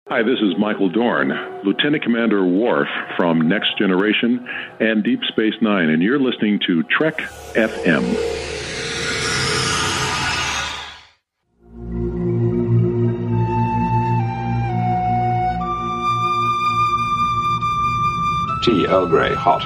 Hi, this is Michael Dorn, Lieutenant Commander Worf from Next Generation and Deep Space Nine, and you're listening to Trek FM. Tea Earl Grey, hot.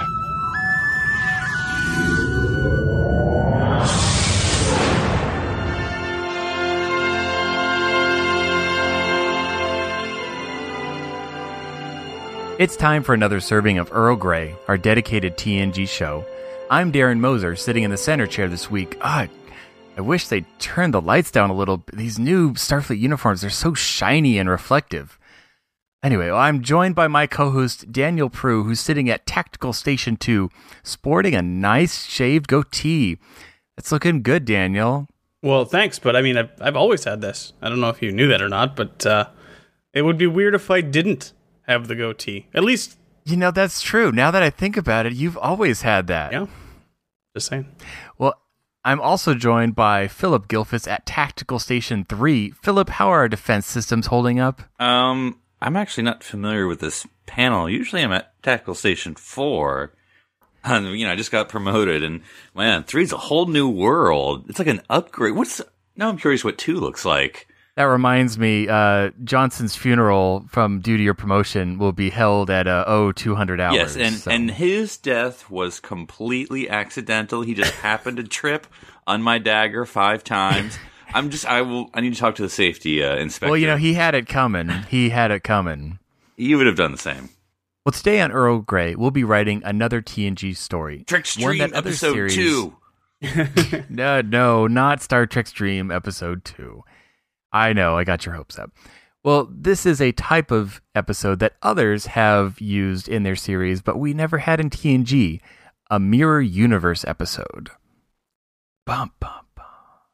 It's time for another serving of Earl Grey, our dedicated TNG show. I'm Darren Moser, sitting in the center chair this week. I wish they'd turn the lights down a little. These new Starfleet uniforms, they're so shiny and reflective. Anyway, I'm joined by my co-host, Daniel Prue, who's sitting at Tactical Station 2, sporting a nice shaved goatee. It's looking good, Daniel. Well, thanks, but I mean, I've always had this. I don't know if you knew that or not, but it would be weird if I didn't have the goatee. At least... You know, that's true. Now that I think about it, you've always had that. Yeah, just saying. Well, I'm also joined by Philip Gilfus at Tactical Station 3. Philip, how are our defense systems holding up? I'm actually not familiar with this panel. Usually I'm at Tactical Station 4. And, I just got promoted, and, man, 3's a whole new world. It's like an upgrade. Now I'm curious what 2 looks like. That reminds me, Johnson's funeral from due to your promotion will be held at 200 hours. Yes, and his death was completely accidental. He just happened to trip on my dagger 5 times. I need to talk to the safety inspector. Well, he had it coming. You would have done the same. Well, today on Earl Grey, we'll be writing another TNG story. Trickstream Episode 2. No, not Star Trek Stream Episode 2. I know, I got your hopes up. Well, this is a type of episode that others have used in their series, but we never had in TNG, a Mirror Universe episode. Bum, bum, bum.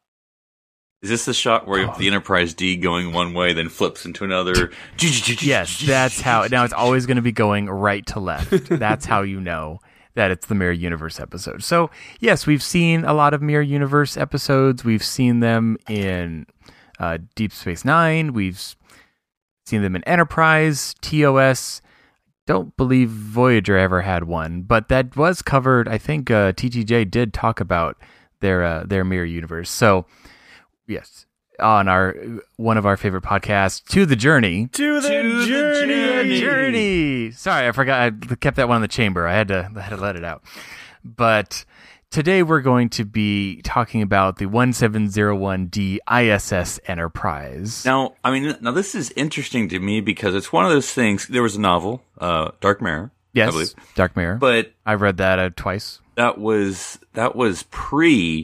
Is this the shot where the Enterprise D going one way, then flips into another? Yes, that's how. Now it's always going to be going right to left. That's how you know that it's the Mirror Universe episode. So, yes, we've seen a lot of Mirror Universe episodes. We've seen them in Deep Space Nine. We've seen them in Enterprise, TOS. Don't believe Voyager ever had one, but that was covered. I think TTJ did talk about their Mirror Universe. So, yes, on one of our favorite podcasts, To the Journey. To the Journey. Sorry, I forgot. I kept that one in the chamber. I had to let it out. But today we're going to be talking about the 1701D ISS Enterprise. Now this is interesting to me because it's one of those things. There was a novel, Dark Mirror. Yes, I believe. Dark Mirror. But I've read that twice. That was pre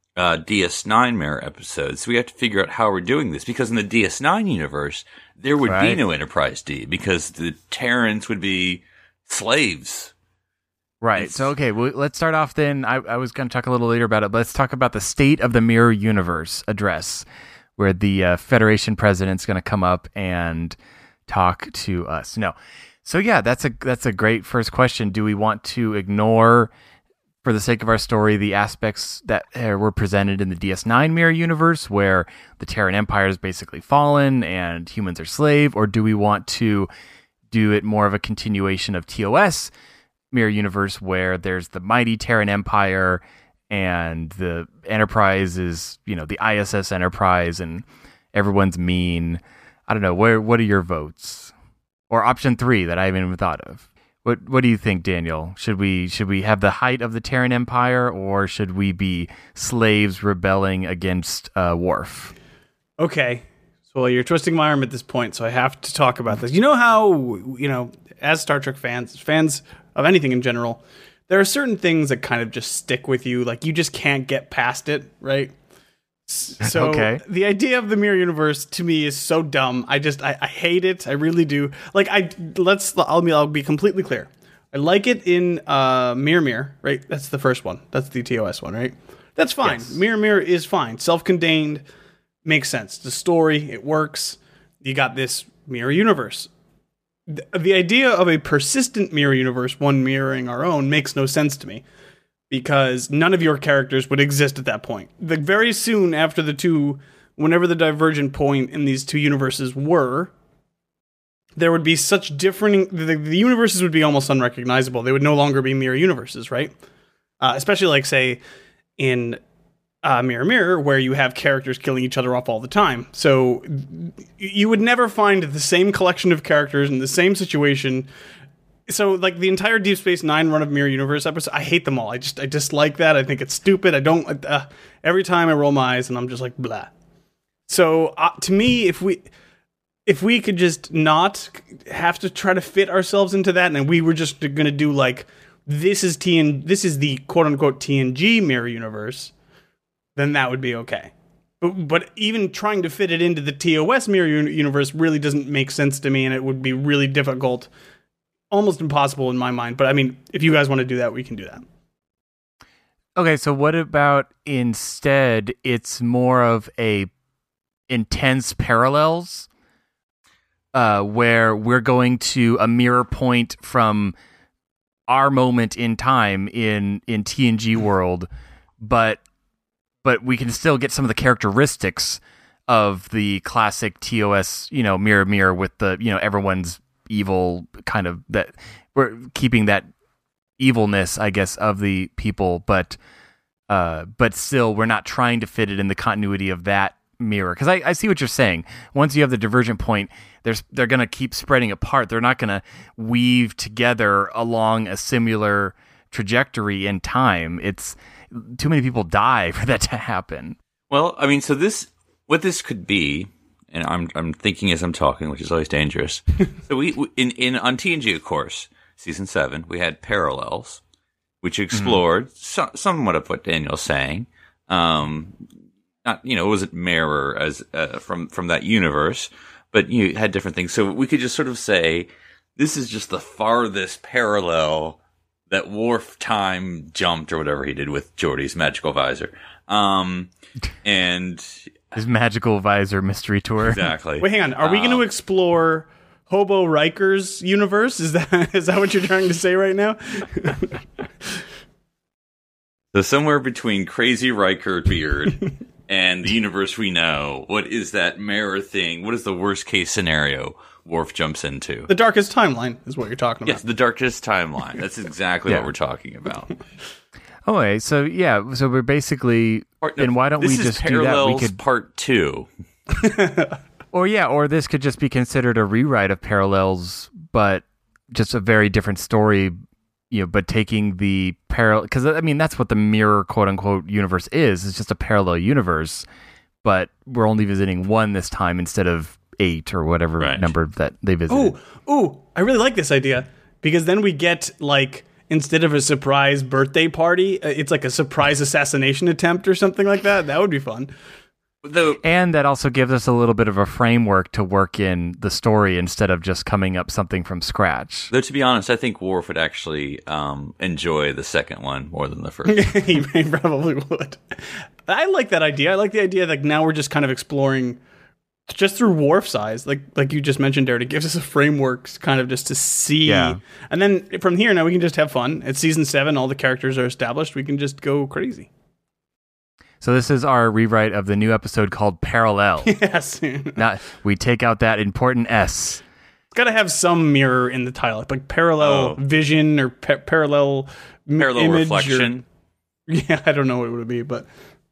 DS9 Mirror episodes. So we have to figure out how we're doing this because in the DS9 universe there would be no Enterprise D because the Terrans would be slaves. Right. So, okay, well, let's start off then. I was going to talk a little later about it, but let's talk about the State of the Mirror Universe address, where the Federation president's going to come up and talk to us. No. So, yeah, that's a great first question. Do we want to ignore, for the sake of our story, the aspects that were presented in the DS9 Mirror Universe, where the Terran Empire is basically fallen and humans are slave, or do we want to do it more of a continuation of TOS Mirror Universe where there's the mighty Terran Empire and the Enterprise is, the ISS Enterprise and everyone's mean? I don't know. What are your votes? Or option 3 that I haven't even thought of. What do you think, Daniel? Should we have the height of the Terran Empire, or should we be slaves rebelling against Worf? Okay. So you're twisting my arm at this point, so I have to talk about this. You know how, as Star Trek fans of anything in general, there are certain things that kind of just stick with you. Like, you just can't get past it, right? So okay. The idea of the Mirror Universe to me is so dumb. I hate it. I really do. Like, I'll be completely clear. I like it in Mirror, right? That's the first one. That's the TOS one, right? That's fine. Yes. Mirror is fine. Self-contained, makes sense. The story, it works. You got this Mirror Universe. The idea of a persistent Mirror Universe, one mirroring our own, makes no sense to me. Because none of your characters would exist at that point. Very soon after whenever the divergent point in these two universes were, there would be such different. The universes would be almost unrecognizable. They would no longer be mirror universes, right? Especially like say in Mirror Mirror, where you have characters killing each other off all the time. So you would never find the same collection of characters in the same situation. So like the entire Deep Space Nine run of Mirror Universe episodes, I hate them all. I dislike that. I think it's stupid. I don't. Every time I roll my eyes and I'm just like blah. So to me, if we could just not have to try to fit ourselves into that, and we were just going to do like this is the quote unquote TNG Mirror Universe, then that would be okay. But even trying to fit it into the TOS Mirror Universe really doesn't make sense to me, and it would be really difficult, almost impossible in my mind. But I mean, if you guys want to do that, we can do that. Okay, so what about instead it's more of a intense parallels where we're going to a mirror point from our moment in time in TNG world, but we can still get some of the characteristics of the classic TOS, mirror with the, everyone's evil kind of, that we're keeping that evilness, I guess, of the people, but still we're not trying to fit it in the continuity of that mirror. Because I see what you're saying. Once you have the divergent point, they're going to keep spreading apart. They're not going to weave together along a similar trajectory in time. It's too many people die for that to happen. Well, I mean, so what this could be, and I'm thinking as I'm talking, which is always dangerous. So we on TNG, of course, season 7, we had Parallels, which explored somewhat of what Daniel's saying. Not, it wasn't mirror as from that universe, but you had different things. So we could just sort of say this is just the farthest parallel that Worf time jumped or whatever he did with Geordi's magical visor. And his magical visor mystery tour. Exactly. Wait, hang on. Are we going to explore Hobo Riker's universe? Is that what you're trying to say right now? So somewhere between Crazy Riker beard and the universe we know, what is that mirror thing? What is the worst case scenario Worf jumps into? The darkest timeline is what you're talking about. Yes, the darkest timeline. That's exactly what we're talking about. Okay, so we're basically, and why don't we just do that? We could part 2. or this could just be considered a rewrite of Parallels, but just a very different story. But taking the parallel, because I mean that's what the mirror quote unquote universe is. It's just a parallel universe, but we're only visiting one this time instead of 8 or whatever number that they visited. Ooh! I really like this idea, because then we get like, instead of a surprise birthday party, it's like a surprise assassination attempt or something like that. That would be fun. And that also gives us a little bit of a framework to work in the story instead of just coming up something from scratch. Though, to be honest, I think Worf would actually enjoy the second one more than the first. He probably would. I like that idea. I like the idea that now we're just kind of exploring just through Worf's eyes, like you just mentioned, Derek. It gives us a framework kind of just to see. Yeah. And then from here, now we can just have fun. It's season 7. All the characters are established. We can just go crazy. So this is our rewrite of the new episode called Parallel. Yes. Now, we take out that important S. It's got to have some mirror in the title, like parallel vision or parallel image reflection. Yeah, I don't know what it would be, but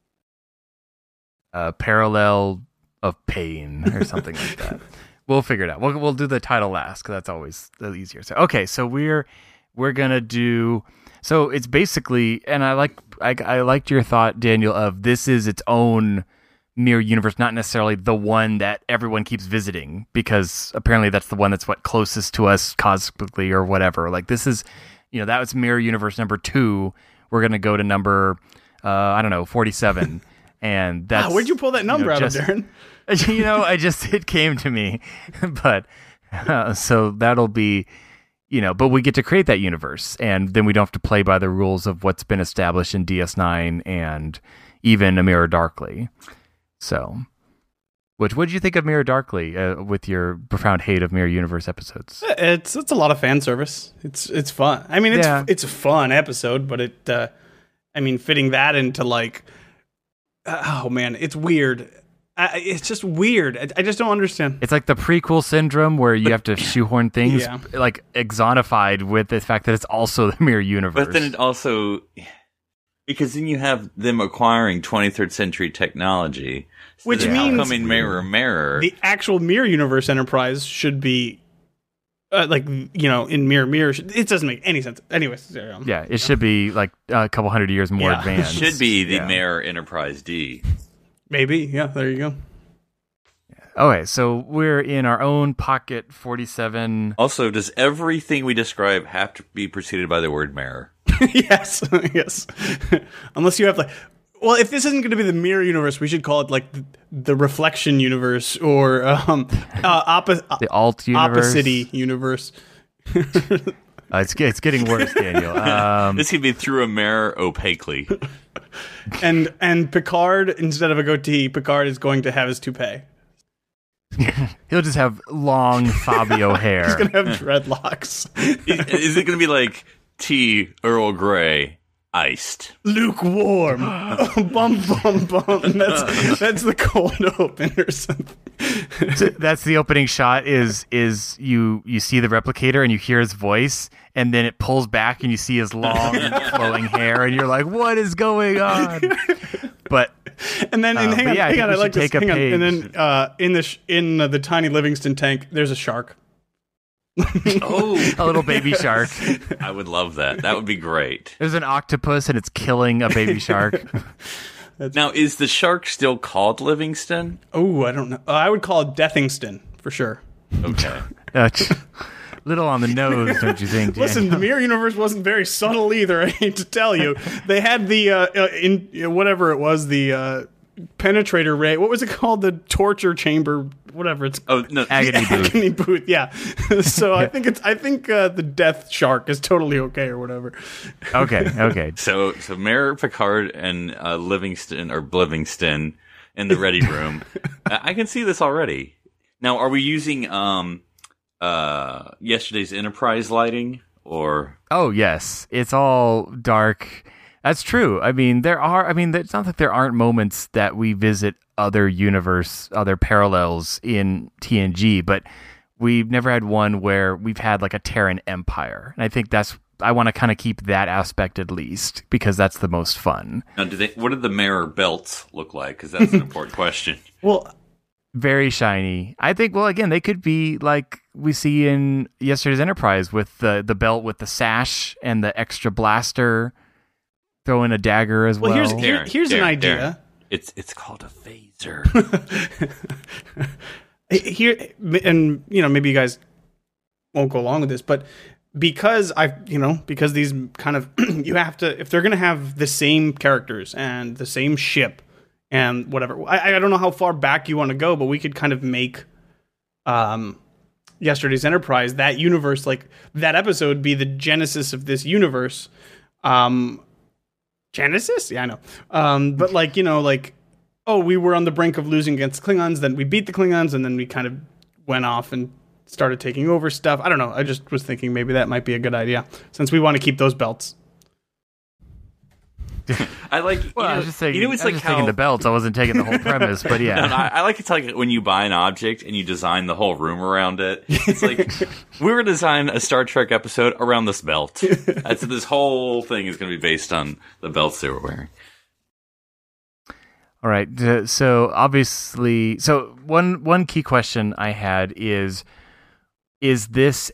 parallel of pain or something like that. We'll figure it out. We'll do the title last because that's always the easier. So okay, so we're gonna do. So it's basically, and I liked your thought, Daniel, of this is its own mirror universe, not necessarily the one that everyone keeps visiting, because apparently that's the one that's closest to us cosmically or whatever. Like this is, that was mirror universe number 2. We're gonna go to number, 47, and that's. Wow, where'd you pull that number out of, Darren? It came to me, but so that'll be. But we get to create that universe, and then we don't have to play by the rules of what's been established in DS9 and even A Mirror Darkly. So, what did you think of Mirror Darkly with your profound hate of Mirror Universe episodes? It's a lot of fan service. It's fun. I mean, it's a fun episode, but fitting that into like, oh man, it's weird. It's just weird. I just don't understand. It's like the prequel syndrome where you have to shoehorn things Yeah. like exonified with the fact that it's also the mirror universe. But then it also, because then you have them acquiring 23rd century technology, so Which they're means becoming mirror. The actual Mirror Universe Enterprise should be, in Mirror. It doesn't make any sense. Anyways. Yeah, it should be like a couple hundred years more Yeah. advanced. Should be the Yeah. Mirror Enterprise D. Maybe. Yeah, there you go. Okay, so we're in our own Pocket 47. Also, does everything we describe have to be preceded by the word mirror? Yes. Unless you have well, if this isn't going to be the Mirror Universe, we should call it like the Reflection Universe or The alt universe. Opposite Universe. It's getting worse, Daniel. This could be through a mirror opaquely. And Picard, instead of a goatee, Picard is going to have his toupee. He'll just have long Fabio hair. He's going to have dreadlocks. Is it going to be like tea Earl Grey iced? Lukewarm. Bum, bum, bum. That's the cold open or something. So that's the opening shot is you see the replicator and you hear his voice, and then it pulls back and you see his long flowing hair, and you're like, what is going on? But And then, hang on, I like this. take a Hang on. page. And then, in the tiny Livingston tank, there's a shark. Oh, a little baby shark. I would love that. That would be great. There's an octopus and it's killing a baby shark. Now, is the shark still called Livingston? Oh, I don't know. I would call it Deathingston for sure. Okay. Little on the nose, don't you think? Listen, the Mirror Universe wasn't very subtle either. I hate to tell you, they had the whatever it was, the penetrator ray. What was it called? The torture chamber. Whatever it's. Oh no, Agony booth. Agony booth. Yeah. So I think the death shark is totally okay or whatever. Okay. So Mayor Picard and Livingston or Blivingston in the ready room. I can see this already. Now, are we using yesterday's Enterprise lighting or? Oh yes, it's all dark. That's true. I mean, it's not that there aren't moments that we visit other parallels in TNG, but we've never had one where we've had like a Terran Empire. And I think I want to kind of keep that aspect at least, because that's the most fun. Now, what did the mirror belts look like? Because that's an important question. Well, very shiny. I think, well, again, they could be like we see in yesterday's Enterprise with the belt with the sash and the extra blaster, throw in a dagger as well. Here's an idea. Darren. It's called a phaser. Here, and maybe you guys won't go along with this, but because these kind of you have to, if they're going to have the same characters and the same ship and whatever, I don't know how far back you want to go, but we could kind of make yesterday's Enterprise, that universe, like that episode, be the genesis of this universe. Genesis? Yeah, I know. But we were on the brink of losing against Klingons, then we beat the Klingons, and then we kind of went off and started taking over stuff. I don't know. I just was thinking maybe that might be a good idea, since we want to keep those belts. I like. Well, I was just saying. It's like taking the belts. I wasn't taking the whole premise, but yeah. No, I like it's like when you buy an object and you design the whole room around it. It's like we were designing a Star Trek episode around this belt. This whole thing is going to be based on the belts they were wearing. All right. So obviously, one key question I had is this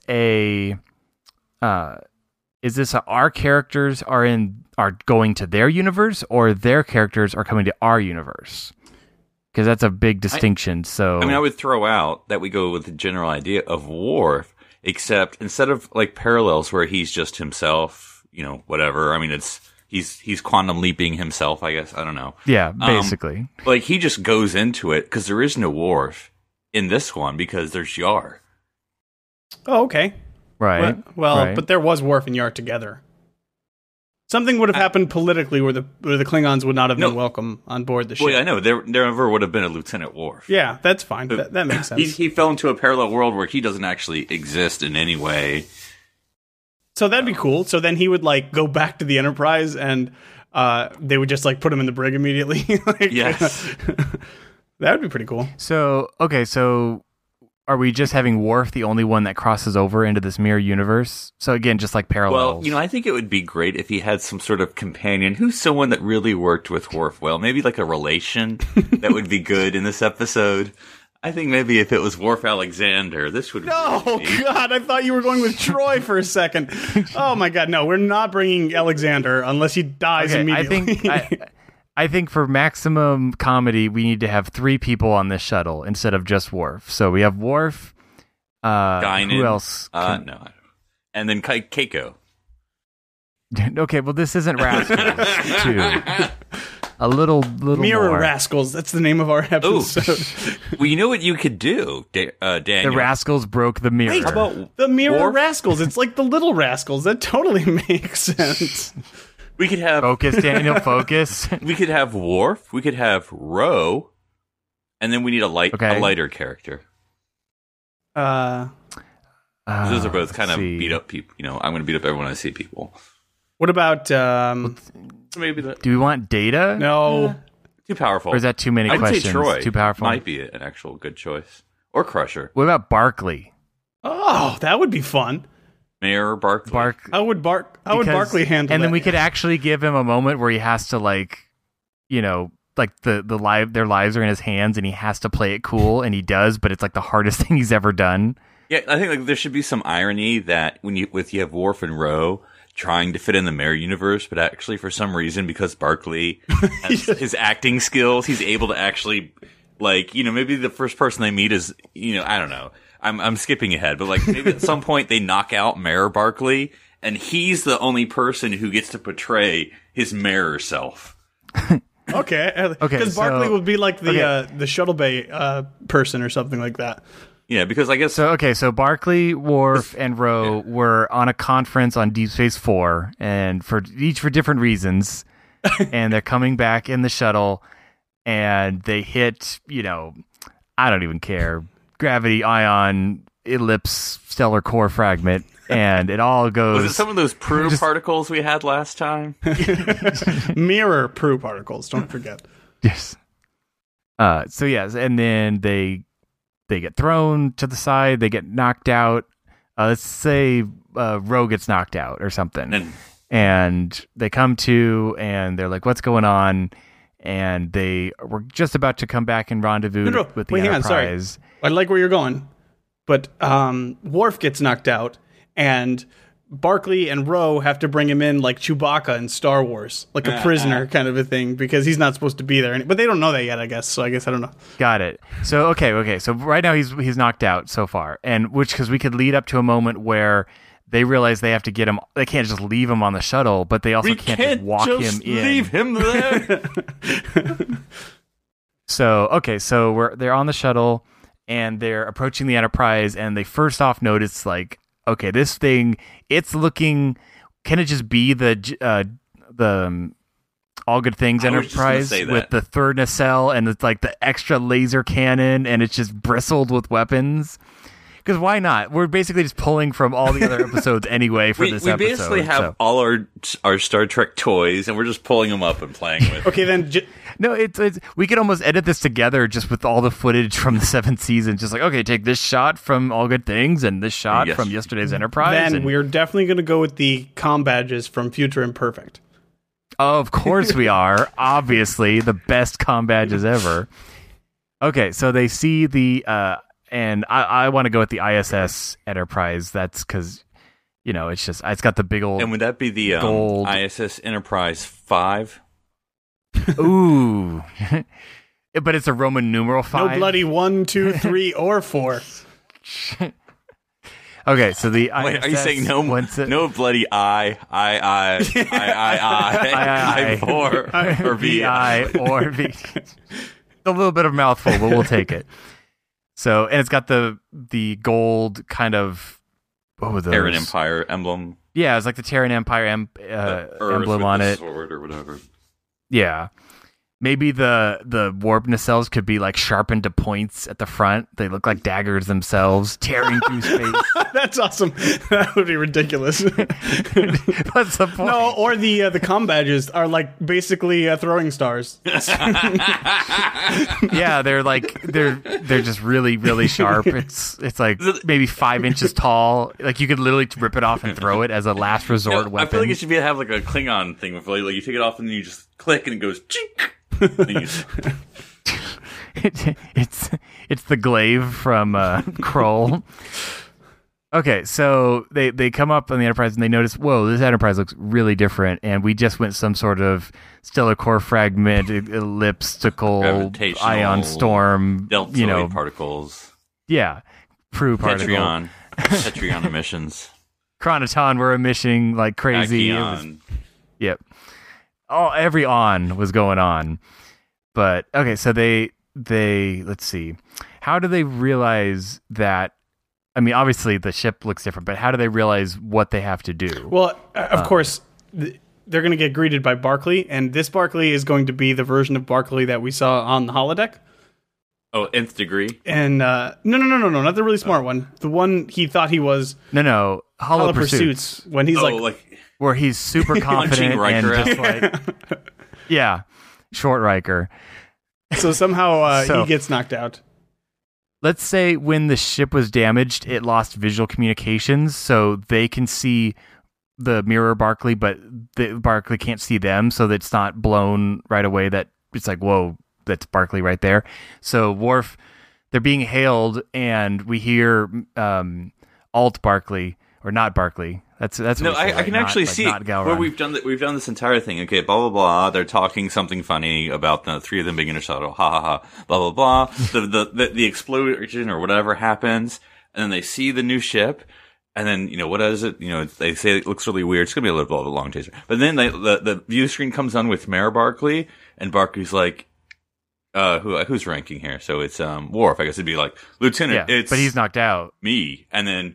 our characters are going to their universe, or their characters are coming to our universe? Because that's a big distinction. I would throw out that we go with the general idea of Worf, except instead of like parallels where he's just himself, whatever. I mean, he's quantum leaping himself, I guess. I don't know. Yeah, basically. Like he just goes into it because there is no Worf in this one because there's Yar. Oh, okay. Right. But there was Worf and Yar together. Something would have happened politically where the Klingons would not have been welcome on board the ship. Well, I know. There never would have been a Lieutenant Worf. Yeah, that's fine. That makes sense. He fell into a parallel world where he doesn't actually exist in any way. So that'd be cool. So then he would go back to the Enterprise and they would just put him in the brig immediately. Yes. That would be pretty cool. So are we just having Worf the only one that crosses over into this mirror universe? So again, just like parallels. Well, I think it would be great if he had some sort of companion who's someone that really worked with Worf well. Maybe like a relation that would be good in this episode. I think maybe if it was Worf Alexander, this would. Oh God! I thought you were going with Troy for a second. Oh my God! No, we're not bringing Alexander unless he dies immediately. I think for maximum comedy, we need to have 3 people on this shuttle instead of just Worf. So we have Worf. Guinan. Who else? No. And then Keiko. Okay, well, this isn't Rascals, too. A little Mirror more. Rascals. That's the name of our episode. Well, you know what you could do, Daniel? The Rascals broke the mirror. Wait, How about the Mirror Worf? Rascals? It's like the Little Rascals. That totally makes sense. We could have Focus, Daniel, focus. We could have Worf. We could have Ro, and then we need a lighter character. Those are both kind of beat up people. I'm going to beat up everyone I see people. What about Maybe that. Do we want Data? no? Too powerful. Or is that too many I'd questions? say Troy. Too powerful? Might be an actual good choice. Or Crusher. What about Barkley? Oh, that would be fun. Mayor Barkley. How would Barkley handle and that? then we could actually give him a moment where he has to their lives are in his hands and he has to play it cool, and he does, but it's like the hardest thing he's ever done. Yeah, I think there should be some irony that when you have Worf and Ro trying to fit in the Mirror universe, but actually for some reason, because Barkley has his acting skills, he's able to actually maybe the first person they meet is I don't know. I'm skipping ahead, but maybe at some point they knock out Mayor Barkley, and he's the only person who gets to portray his mirror self. Okay, because Barkley would be like the Shuttle Bay person or something like that. Yeah, because I guess so Barkley, Worf, and Ro were on a conference on Deep Space 4, and for different reasons, and they're coming back in the shuttle, and they hit I don't even care. Gravity ion ellipse stellar core fragment, and it all goes. Was it some of those Prue particles we had last time? Mirror Prue particles, don't forget. Yes. So yes, and then they get thrown to the side. They get knocked out. Let's say Ro gets knocked out or something, and they come to, and they're like, "What's going on?" And they were just about to come back and rendezvous with the Enterprise. Hang on, sorry. I like where you're going, but Worf gets knocked out, and Barkley and Ro have to bring him in like Chewbacca in Star Wars, like a prisoner kind of a thing, because he's not supposed to be there. But they don't know that yet, I guess. So I guess I don't know. Got it. So okay. So right now he's knocked out so far, and because we could lead up to a moment where they realize they have to get him. They can't just leave him on the shuttle, but they also can't just walk him in. Leave him there. So they're on the shuttle and they're approaching the Enterprise, and they first off notice okay, this thing, it's looking. Can it just be the All Good Things Enterprise with the third nacelle and it's like the extra laser cannon and it's just bristled with weapons? Because why not? We're basically just pulling from all the other episodes anyway for this episode. We basically have all our Star Trek toys, and we're just pulling them up and playing with. Okay, then. No, it's we could almost edit this together just with all the footage from the 7th season. Just okay, take this shot from All Good Things and this shot from yesterday's Enterprise. Then we're definitely going to go with the comm badges from Future Imperfect. Of course we are. Obviously, the best comm badges ever. Okay, so they see the. And I want to go with the ISS Enterprise. That's because, it's got the big old. And would that be the gold ISS Enterprise 5? Ooh, but it's a Roman numeral 5. No bloody 1, 2, 3, or 4. Okay, so the ISS. Wait, are you saying no bloody I 4 or VI or V? A little bit of mouthful, but we'll take it. So, and it's got the gold kind of, what was those? Terran Empire emblem. Yeah, it's like the Terran Empire emblem on it. Sword or whatever. Yeah. Maybe the warp nacelles could be like sharpened to points at the front. They look like daggers themselves, tearing through space. That's awesome. That would be ridiculous. What's the point? No, or the comm badges are like basically throwing stars. Yeah, they're just really, really sharp. It's like maybe 5 inches tall. Like you could literally rip it off and throw it as a last resort weapon. I feel like it should have like a Klingon thing with like you take it off and then you just click and it goes chink. It's the glaive from Kroll. Okay, so they come up on the Enterprise and they notice, whoa, this Enterprise looks really different, and we just went some sort of stellar core fragment, elliptical ion storm, deltoid particles. Yeah, Prue particle. Tetrion emissions. Chronoton were emitting like crazy. Yep. Every on was going on. But okay, so they let's see. How do they realize that? I mean, obviously the ship looks different, but how do they realize what they have to do? Well, of course, they're going to get greeted by Barclay, and this Barclay is going to be the version of Barclay that we saw on the holodeck. Oh, nth degree? And no, not the really smart one. The one he thought he was. No, Hollow Pursuits. When he's like where he's super confident and just like, yeah, short Riker. So somehow he gets knocked out. Let's say when the ship was damaged, it lost visual communications, so they can see the mirror Barclay, but Barclay can't see them, so that it's not blown right away. That it's like, whoa, that's Barclay right there. So Worf, they're being hailed, and we hear alt Barclay or not Barclay. That's no. I can actually see where we've done this entire thing. Okay, blah blah blah. They're talking something funny about the three of them being in a shuttle. Ha ha ha. Blah blah blah. the explosion or whatever happens, and then they see the new ship, and then what is it? They say it looks really weird. It's gonna be a little bit of a long chaser. But then the view screen comes on with Mayor Barclay, and Barclay's like, who's ranking here? So it's Worf. I guess it'd be like Lieutenant. Yeah, but he's knocked out. Me, and then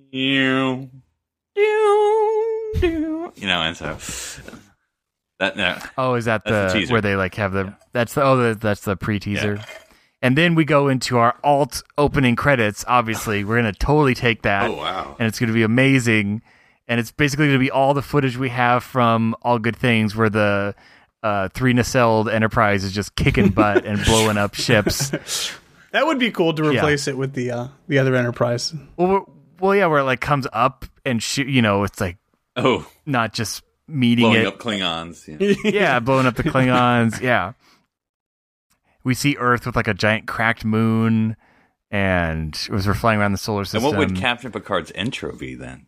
and so that is that the where they like have the that's the pre-teaser. Yeah. And then we go into our alt opening credits. Obviously, we're gonna totally take that. Oh wow. And it's gonna be amazing. And it's basically gonna be all the footage we have from All Good Things, where the three nacelled Enterprise is just kicking butt and blowing up ships. That would be cool to replace it with the other Enterprise. Well, yeah, where it like comes up and shoot. It's like not just meeting blowing up Klingons. Yeah, blowing up the Klingons. Yeah, we see Earth with like a giant cracked moon, and we're flying around the solar system. And what would Captain Picard's intro be then?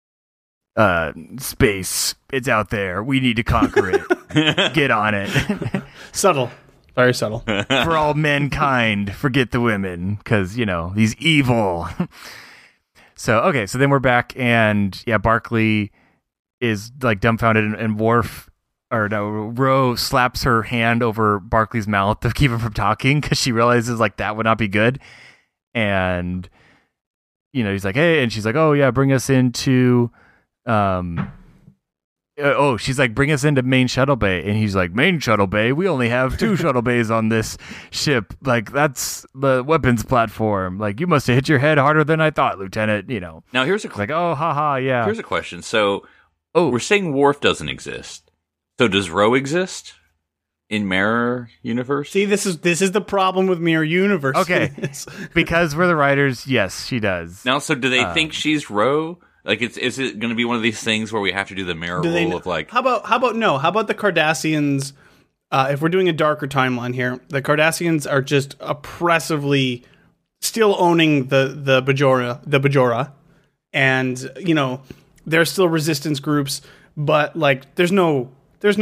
Space. It's out there. We need to conquer it. Get on it. Subtle. Very subtle. For all mankind, forget the women, because he's evil. So then we're back, and Barclay is like dumbfounded, and Ro slaps her hand over Barclay's mouth to keep him from talking, because she realizes like that would not be good. And he's like, hey, and she's like, oh yeah, bring us into she's like, bring us into main shuttle bay, and he's like, main shuttle bay? We only have 2 shuttle bays on this ship. Like, that's the weapons platform. Like, you must have hit your head harder than I thought, Lieutenant. Now here's a like, oh, haha, yeah. Here's a question. So, we're saying Worf doesn't exist. So does Ro exist in Mirror Universe? See, this is the problem with Mirror Universe. Okay, because we're the writers. Yes, she does. Now, so do they think she's Ro? Like, is it going to be one of these things where we have to do the mirror rule of like? How about the Cardassians? If we're doing a darker timeline here, the Cardassians are just oppressively still owning the Bajora, and there's still resistance groups, but like there's no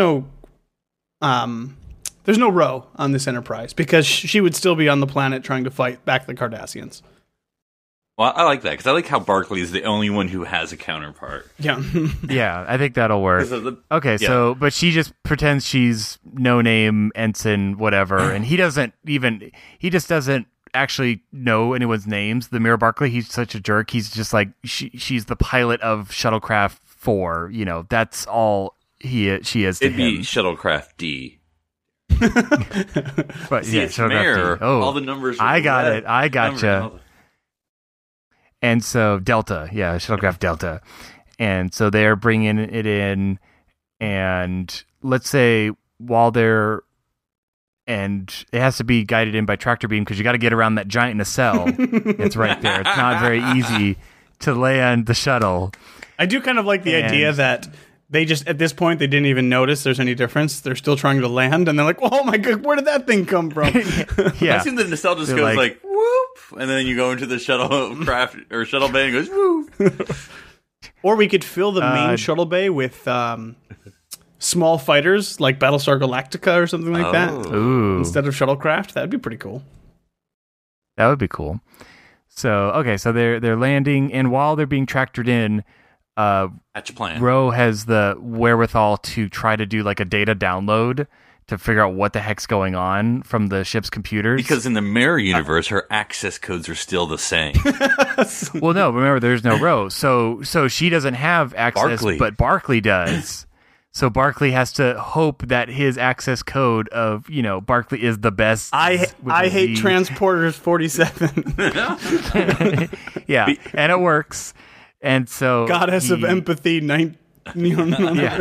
Ro on this Enterprise, because she would still be on the planet trying to fight back the Cardassians. Well, I like that, because I like how Barclay is the only one who has a counterpart. Yeah. Yeah, I think that'll work. So, but she just pretends she's no-name ensign, whatever, and he just doesn't actually know anyone's names. The Mirror Barclay, he's such a jerk. He's just like, she's the pilot of Shuttlecraft 4, that's all she is to him. It'd be Shuttlecraft D. But See, yeah, it's shuttlecraft Mir. D. Oh, All the numbers. I got red it. I gotcha. numbers. And so Delta, yeah, shuttlecraft Delta. And so they're bringing it in, and let's say while they're, and it has to be guided in by tractor beam because you got to get around that giant nacelle. It's right there. It's not very easy to land the shuttle. I do kind of like the idea that they just, at this point, they didn't even notice there's any difference. They're still trying to land, and they're like, oh my God, where did that thing come from? Yeah. I've seen the nacelle just They're goes like- like whoop, and then you go into the shuttlecraft or shuttle bay and it goes whoop. Or we could fill the main shuttle bay with small fighters like Battlestar Galactica or something like that. Ooh, Instead of shuttlecraft. That'd be pretty cool. that would be cool. So okay, so they're landing, and while they're being tractored in, That's your plan. Ro has the wherewithal to try to do like a data download to figure out what the heck's going on from the ship's computers. Because in the Mirror universe, her access codes are still the same. Well, no, remember there's no Ro, so she doesn't have access, Barclay. but Barclay does. So Barclay has to hope that his access code of Barclay is the best. I with a hate Z. Transporters 47. Yeah, and it works. And so Goddess of he- Empathy. Yeah.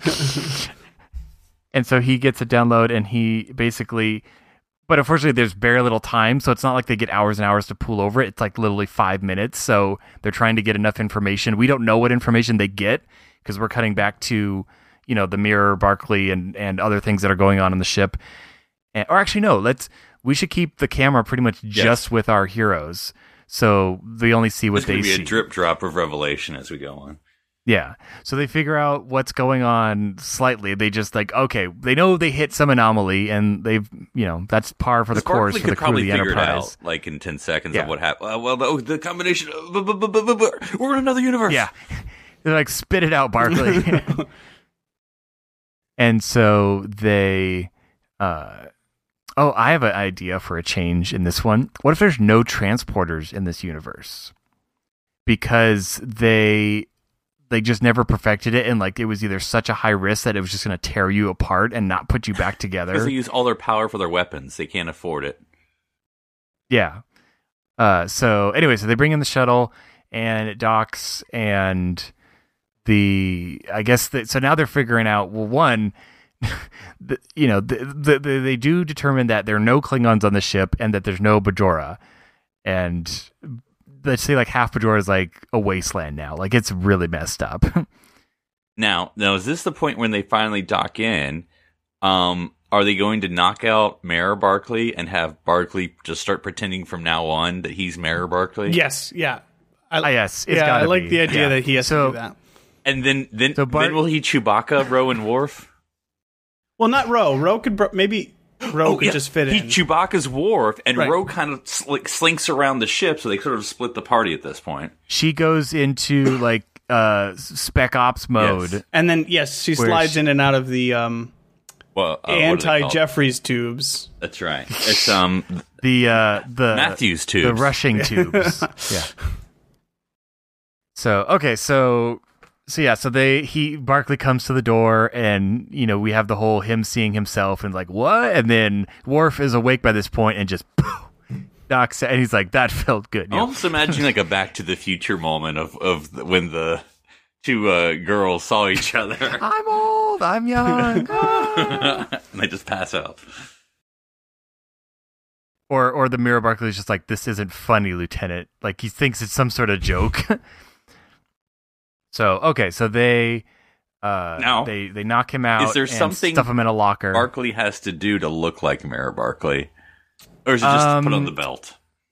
And so he gets a download, and he basically, but unfortunately there's very little time, so it's not like they get hours and hours to pool over it. It's like literally 5 minutes. So they're trying to get enough information. We don't know what information they get because we're cutting back to, the Mirror, Barclay, and other things that are going on in the ship. Or actually, no, we should keep the camera pretty much just with our heroes. So they only see what There's going they to be see. a drip drop of revelation as we go on. Yeah. So they figure out what's going on slightly. They just okay, they know they hit some anomaly, and they've, that's par for the course Barclay for the could crew of probably the figure it Enterprise. out, like in 10 seconds Yeah. of what happened. The combination. We're in another universe. Yeah. They're like, spit it out, Barclay. And so they, I have an idea for a change in this one. What if there's no transporters in this universe? Because they just never perfected it, and like it was either such a high risk that it was just going to tear you apart and not put you back together. Because they use all their power for their weapons. They can't afford it. Yeah. So they bring in the shuttle, and it docks, and so now they're figuring out, well, one, they do determine that there are no Klingons on the ship and that there's no Bajora, and let's say like half Bajora is like a wasteland now. Like it's really messed up. Now, is this the point when they finally dock in? Are they going to knock out Mayor Barclay and have Barclay just start pretending from now on that he's Mayor Barclay? Yes, yeah. Yes, it's I gotta like be. the idea Yeah. that he has to do that. And then So Bart- then will he Chewbacca, Ro, and Worf? Well, not Ro. Ro could maybe Ro could just fit He in. Chewbacca's Worf, and Right. Ro kind of slinks around the ship, so they sort of split the party at this point. She goes into like spec ops mode. Yes. And then yes, she Where slides she- in and out of the Well, what are they anti called? Jeffries tubes. That's right. It's The Matthews tubes. the rushing tubes. Yeah. So Barclay comes to the door, and we have the whole him seeing himself and like what, and then Worf is awake by this point and just knocks out, and he's like, that felt good. I'm almost imagining like a Back to the Future moment of when the two girls saw each other I'm old, I'm young. and they just pass out. Or the Mirror Barclay is just like, this isn't funny, Lieutenant. Like he thinks it's some sort of joke. So they Now, they knock him out. is there and something stuff him in a locker? Barclay has to do to look like Mayor Barclay, or is it just put on the belt?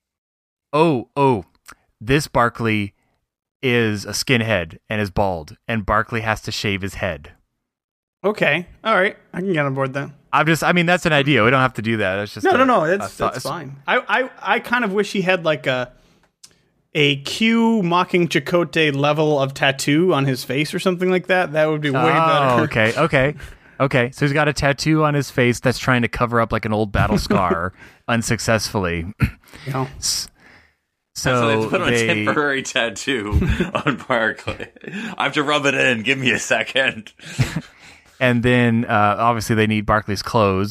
This Barclay is a skinhead and is bald, and Barclay has to shave his head. Okay, all right, I can get on board that. That's an idea. We don't have to do that. It's just No, that's fine. I kind of wish he had like a Q mocking Chakotay level of tattoo on his face or something like that. That would be way better. Okay. So he's got a tattoo on his face that's trying to cover up like an old battle scar unsuccessfully. You know? So they put on a temporary tattoo on Barclay. I have to rub it in. Give me a second. And then obviously they need Barclay's clothes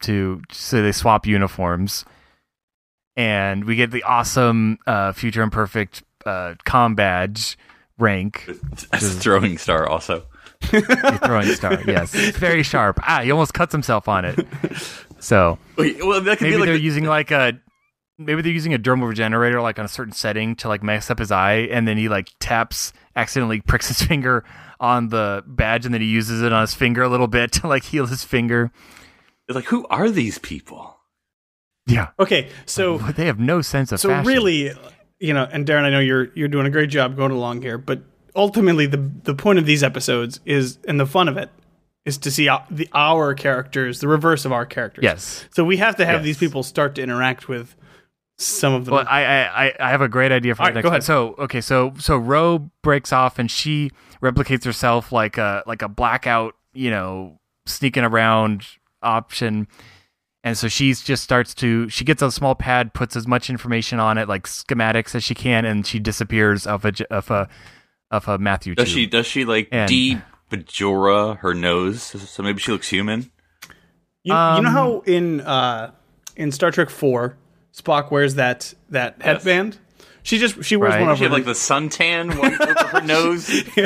so they swap uniforms, and we get the awesome Future Imperfect comm badge rank. As a throwing star, also. A throwing star, yes. It's very sharp. He almost cuts himself on it. So Well, that could maybe be like they're using maybe they're using a dermal regenerator like on a certain setting to like mess up his eye, and then he like accidentally pricks his finger on the badge, and then he uses it on his finger a little bit to like heal his finger. It's like, who are these people? Yeah. Okay, so They have no sense of fashion. really, and Darren, I know you're doing a great job going along here, but ultimately the point of these episodes is, and the fun of it, is to see our characters, the reverse of our characters. Yes. So we have to have these people start to interact with some of them. Well, I have a great idea for the next go ahead. So so Ro breaks off and she replicates herself like a blackout, sneaking around option. And so she gets a small pad, puts as much information on it, like schematics as she can, and she disappears off a Matthew tube. Does she like de-Bajora her nose, so maybe she looks human? You know how in Star Trek 4, Spock wears that headband? She wears one over She had like the suntan one over her nose.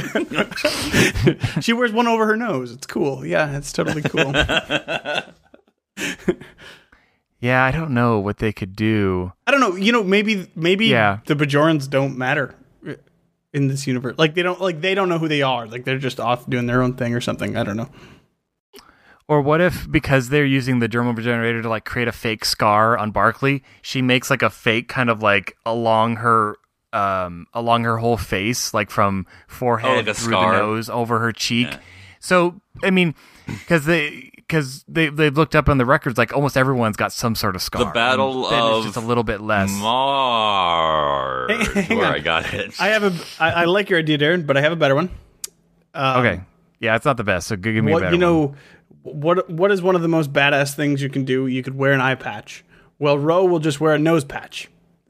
She wears one over her nose. It's cool. Yeah, it's totally cool. Yeah, I don't know what they could do. I don't know. Maybe the Bajorans don't matter in this universe. Like they don't know who they are. Like they're just off doing their own thing or something. I don't know. Or what if, because they're using the dermal regenerator to like create a fake scar on Barclay, she makes like a fake kind of like along her whole face, like from forehead like through scar. the nose over her cheek. Yeah. So I mean, because they've looked up on the records, like almost everyone's got some sort of scar. The Battle of it's just a little bit less. Mars. Hang where on. I got it. I like your idea, Darren, but I have a better one. Okay, yeah, it's not the best. So give me a better one. What is one of the most badass things you can do? You could wear an eye patch. Well, Ro will just wear a nose patch.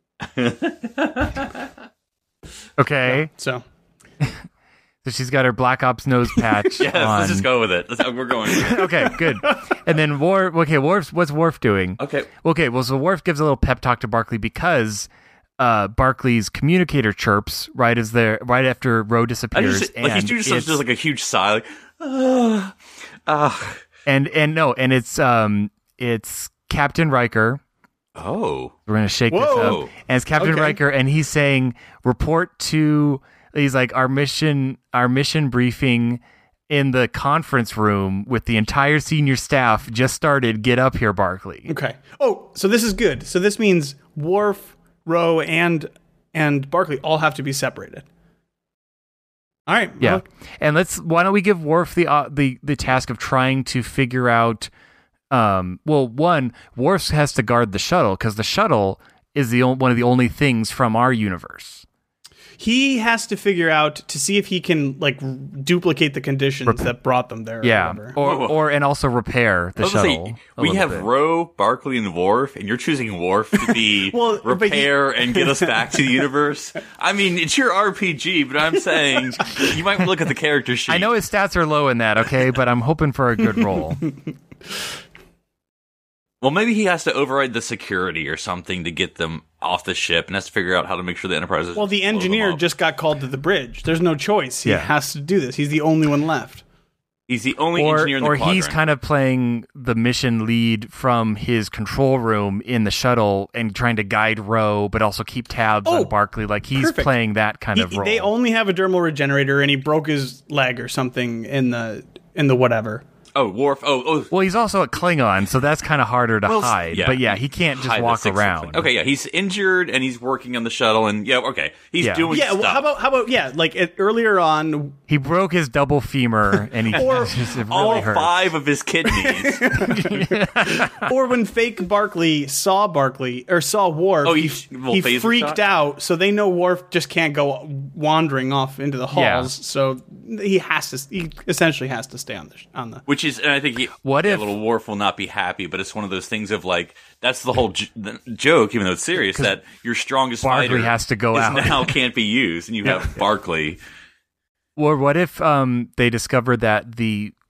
Okay. So she's got her Black Ops nose patch. Yes, on. let's just go with it. We're going with it. Okay, good. And then what's Worf doing? Okay. Well, so Worf gives a little pep talk to Barclay because Barclay's communicator chirps right after Ro disappears. He's doing just like a huge sigh, like, And it's Captain Riker. Oh, We're gonna shake this up. And it's Captain Riker, and he's saying, "Report to." He's like, our mission briefing in the conference room with the entire senior staff just started. Get up here, Barclay. Okay. Oh, so this is good. So this means Worf, Ro, and Barclay all have to be separated. All right. Yeah. And why don't we give Worf the task of trying to figure out. One, Worf has to guard the shuttle because the shuttle is one of the only things from our universe. He has to figure out to see if he can like duplicate the conditions that brought them there. Yeah, or and also repair the shuttle. We have Ro, Barclay, and Worf, and you're choosing Worf to be repair and get us back to the universe. I mean, it's your RPG, but I'm saying you might look at the character sheet. I know his stats are low in that, okay, but I'm hoping for a good roll. Well, maybe he has to override the security or something to get them off the ship and has to figure out how to make sure the Enterprise is... Well, the engineer just got called to the bridge. There's no choice. He has to do this. He's the only one left. He's the only engineer in the quadrant. Or he's kind of playing the mission lead from his control room in the shuttle and trying to guide Ro, but also keep tabs on Barclay. Like, he's playing that kind of role. They only have a dermal regenerator, and he broke his leg or something in the whatever. Oh, Worf. Well, he's also a Klingon, so that's kind of harder to hide. Yeah. But yeah, he can't just walk around. Okay, yeah, he's injured and he's working on the shuttle, and he's doing stuff. Well, how about earlier on, he broke his double femur, and he just really all hurt. 5 of his kidneys. Or when fake Barclay saw Worf, he freaked out. So they know Worf just can't go wandering off into the halls. So he essentially has to stay on the. Which is, and I think little Worf will not be happy, but it's one of those things of like, that's the whole joke, even though it's serious, that your strongest Barclay fighter has to go out. Now can't be used, and you have Barclay. Or what if they discovered that the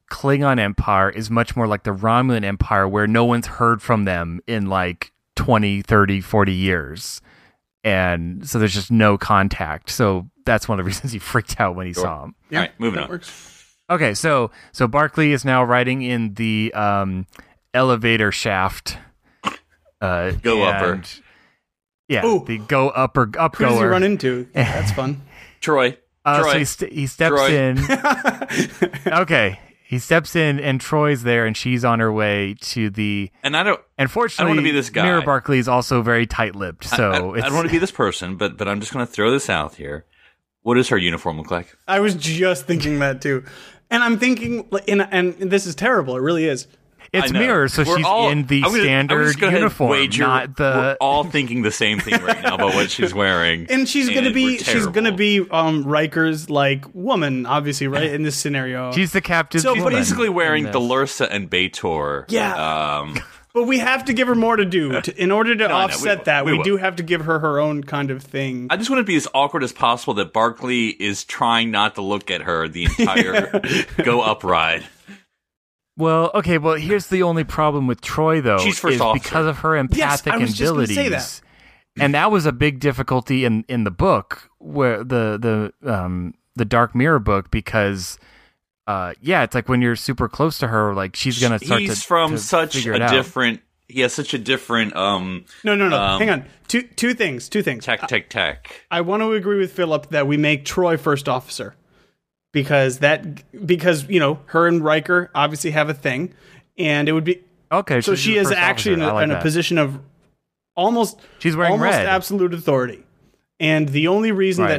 Klingon Empire is much more like the Romulan Empire, where no one's heard from them in like 20, 30, 40 years. And so there's just no contact. So that's one of the reasons he freaked out when he saw him. All right, moving on. Works. Okay, so Barclay is now riding in the elevator shaft. Go upper. Yeah, Ooh. the go upper up Who does he goer. run into? That's fun. Troy. So he steps Troy. in. Okay, he steps in, and Troy's there, and she's on her way to the. And I don't Unfortunately, wanna be this guy. Mira Barclay is also very tight-lipped, so I don't want to be this person, but I'm just going to throw this out here. What does her uniform look like? I was just thinking that too. And I'm thinking, and this is terrible. It really is. It's I know. Mirror, so We're she's all- in the I'm just standard gonna uniform, wager not the. We're all thinking the same thing right now about what she's wearing. And she's gonna we're be terrible. Riker's like woman, obviously, right? In this scenario. She's the captain. So, She's but basically wearing this. Delursa and B'Etor. Yeah. But we have to give her more to do. In order to I know. offset that, We we will. do have to give her her own kind of thing. I just want to be as awkward as possible that Barclay is trying not to look at her the entire go up ride. Well, okay. Well, here's the only problem with Troy, though, She's first is officer. because of her empathic I was just gonna abilities, say that. and that was a big difficulty in the book, where the Dark Mirror book, because it's like when you're super close to her, like she's gonna start He's to from to such figure a it out. different. He has such a different No. Hang on. Two things. tech. I want to agree with Philip that we make Troy first officer. Because her and Riker obviously have a thing, and it would be Okay, so she's she the is first actually officer. I like in a that. position of almost She's wearing almost red. absolute authority, and the only reason Right. that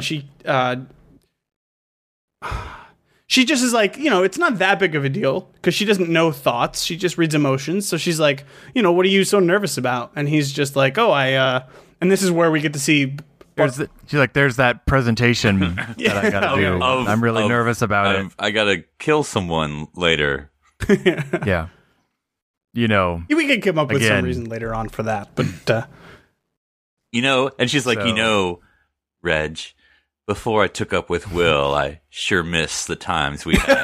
she just is like, it's not that big of a deal because she doesn't know thoughts, she just reads emotions. So she's like, what are you so nervous about? And he's just like, and this is where we get to see. She's like, there's that presentation that I gotta do. I'm really nervous about it. I gotta kill someone later. Yeah. We could come up with some Again. reason later on for that, but And she's like, So- Reg, before I took up with Will, I sure miss the times we had.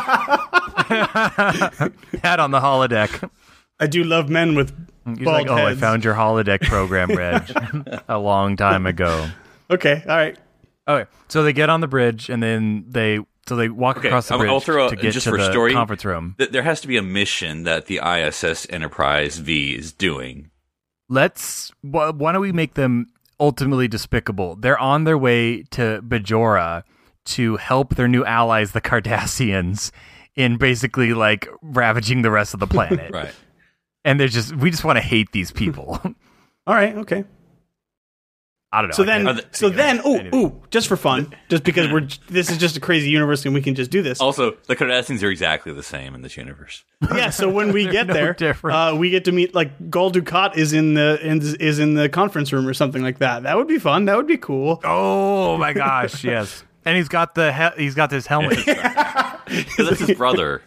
Hat on the holodeck. I do love men with He's bald like, I heads. found your holodeck program, Reg, a long time ago. Okay, all right. Okay, so they get on the bridge, and then they walk across the bridge I'll throw to get just to for the story, conference room. There has to be a mission that the ISS Enterprise V is doing. Why don't we make them ultimately despicable? They're on their way to Bajora to help their new allies, the Cardassians, in basically like ravaging the rest of the planet. Right. And we just want to hate these people. All right, okay. I don't know. So I then, anything. just for fun, just because this is just a crazy universe and we can just do this. Also, the Cardassians are exactly the same in this universe. Yeah. So when we get no there, difference. we get to meet like Gul Dukat is in the conference room or something like that. That would be fun. That would be cool. Oh my gosh, yes. And he's got this helmet. Because that's his brother.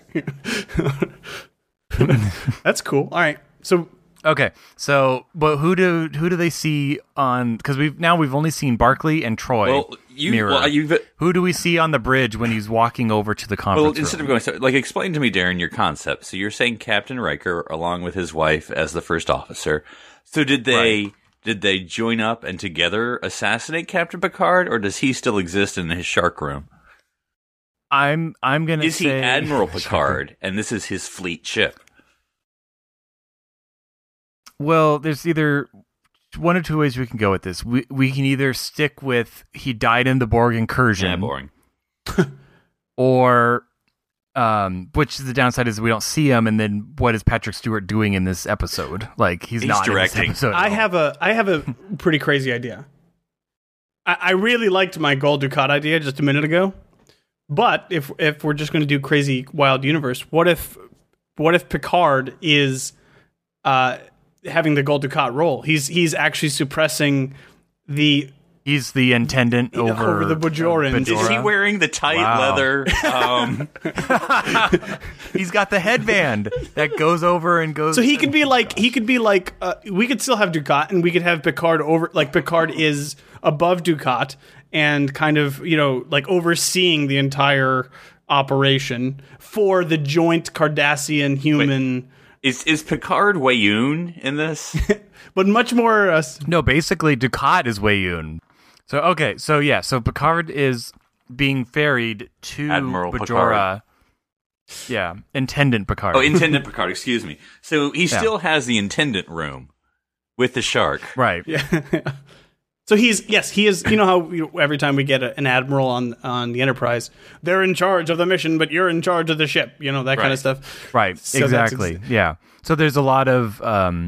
That's cool. All right. So Okay, so but who do they see on? Because we've only seen Barclay and Troy. Mirror. Who do we see on the bridge when he's walking over to the conference room? Instead of going, like, explain to me, Darren, your concept. So you're saying Captain Riker, along with his wife, as the first officer. So did they join up and together assassinate Captain Picard, or does he still exist in his shark room? I'm gonna Is say he Admiral Picard, and this is his fleet ship? Well, there's either one or two ways we can go with this. We can either stick with he died in the Borg incursion, Yeah, boring. or which is the downside is we don't see him, and then what is Patrick Stewart doing in this episode? Like he's not directing. in this episode. I have a pretty crazy idea. I really liked my Gul Dukat idea just a minute ago, but if we're just going to do crazy wild universe, what if Picard is having the Gul Dukat role? He's actually suppressing the. He's the intendant over the Bajorans. Is he wearing the tight Wow. leather? He's got the headband that goes over and goes. So he could be like we could still have Dukat and we could have Picard over, like Picard is above Dukat and kind of like overseeing the entire operation for the joint Cardassian human. Is Picard Weyoun in this? But much more. No, basically Dukat is Weyoun. So Picard is being ferried to Admiral Bajora. Picard. Yeah, Intendant Picard. Oh, Intendant Picard, excuse me. So he still has the Intendant room with the shark. Right. Yeah. So he is. You know how every time we get an admiral on the Enterprise, they're in charge of the mission, but you're in charge of the ship. You know, that kind of stuff. Right. So exactly. Yeah. So there's a lot of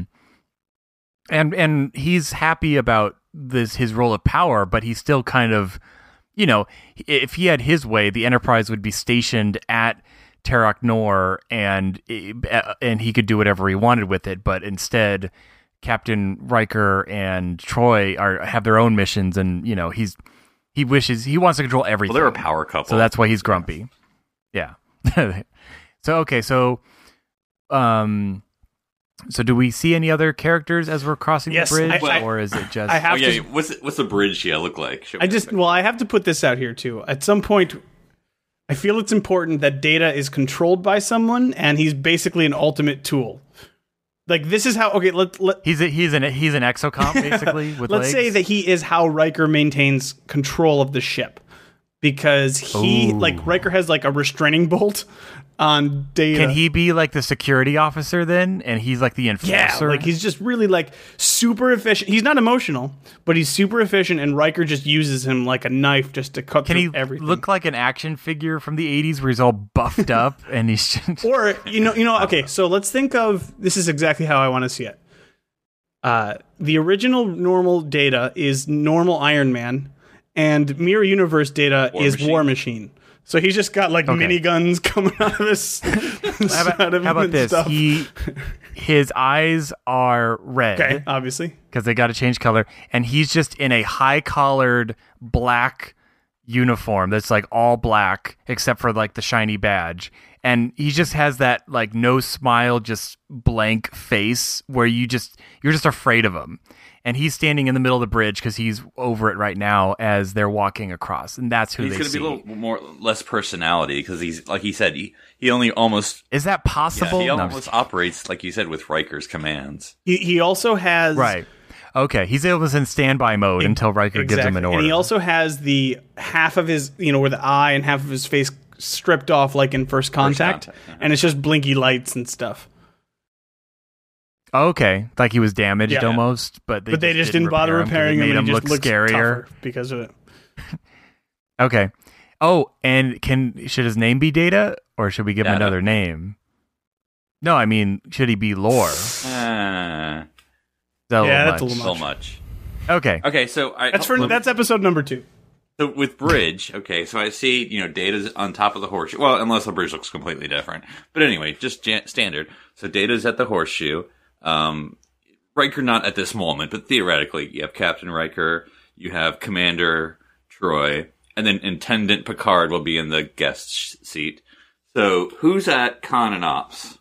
and he's happy about his role of power, but he's still kind of, you know, if he had his way, the Enterprise would be stationed at Terok Nor, and he could do whatever he wanted with it. But instead, Captain Riker and Troy have their own missions, and you know he wants to control everything. Well, they're a power couple, so that's why he's grumpy. Yeah. So do we see any other characters as we're crossing the bridge, or is it just? What's the bridge look like? I have to put this out here too. At some point, I feel it's important that Data is controlled by someone, and he's basically an ultimate tool. Like, this is how. Okay, he's an exocomp basically. With let's legs. say that he is how Riker maintains control of the ship, because Riker has like a restraining bolt on Data. Can he be like the security officer then, and he's like the enforcer? Yeah, like he's just really like super efficient. He's not emotional, but he's super efficient, and Riker just uses him like a knife just to cut through everything. Can he look like an action figure from the 80s where he's all buffed up and he's just... Or, you know, okay, so let's think of, this is exactly how I want to see it. The original normal Data is normal Iron Man, and Mirror Universe Data is War Machine. So he's just got like miniguns coming out of his how about this? Stuff. His eyes are red. Okay, obviously. Because they got to change color. And he's just in a high-collared black uniform that's like all black except for like the shiny badge. And he just has that like no smile, just blank face where you're just afraid of him. And he's standing in the middle of the bridge because he's over it right now as they're walking across, and that's who they see. He's going to be a little less personality because he's, like he said, he only almost... Is that possible? Yeah, he almost operates, like you said, with Riker's commands. He also has... Right. Okay, he's almost in standby mode until Riker gives him an order. And he also has the half of his, where the eye and half of his face stripped off like in First Contact. And it's just blinky lights and stuff. Okay, like he was damaged almost, but they just didn't bother repairing him. Made him just look scarier because of it. Okay. Oh, and should his name be Data, or should we give him another name? No, I mean, should he be Lore? That's a little much. Okay, so that's episode number 2. So with bridge, so I see, Data's on top of the horseshoe. Well, unless the bridge looks completely different. But anyway, just standard. So Data's at the horseshoe. Riker not at this moment, but theoretically, you have Captain Riker, you have Commander Troy, and then Intendant Picard will be in the guest seat. So who's at Con and Ops?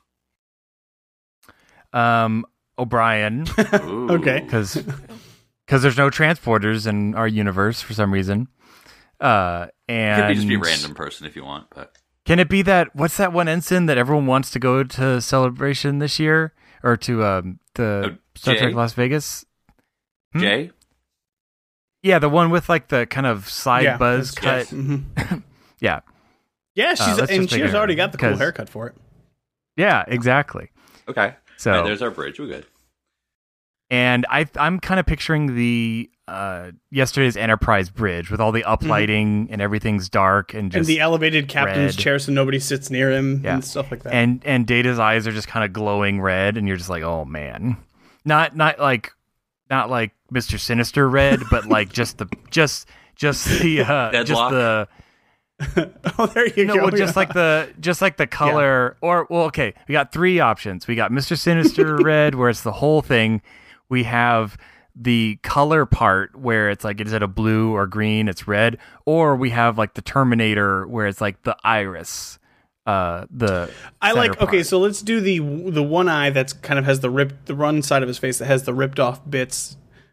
O'Brien. Okay. Because there's no transporters in our universe for some reason. And could just be a random person if you want, but can it be what's that one ensign that everyone wants to go to Celebration this year? Or to the Star Trek Las Vegas? Jay? Yeah, the one with like the kind of side buzz cut. Mm-hmm. Yeah. Yeah, she's already got the cool haircut for it. Yeah, exactly. Okay. So there's our bridge. We're good. And I'm kind of picturing the yesterday's Enterprise bridge with all the uplighting and everything's dark and And Data's eyes are just kind of glowing red, and you're just like, oh man, not like Mr. Sinister red, but like just the Deadlock? Oh, there you go. Well, just like the color, we got 3 options. We got Mr. Sinister red, where it's the whole thing. We have the color part where it's like, is it a blue or green? It's red. Or we have like the Terminator where it's like the iris. So let's do the one eye that's kind of has the one side of his face that has the ripped off bits.